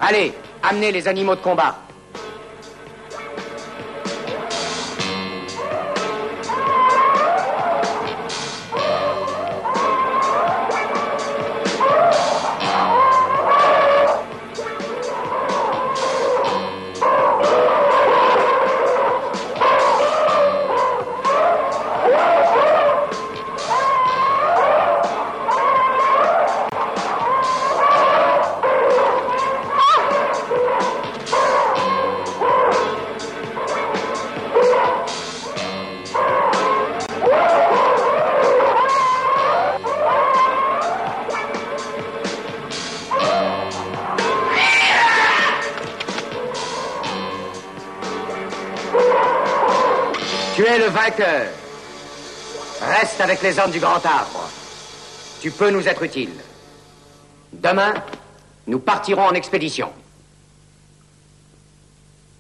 Allez, amenez les animaux de combat. Tu es le vainqueur. Reste avec les hommes du Grand Arbre. Tu peux nous être utile. Demain, nous partirons en expédition.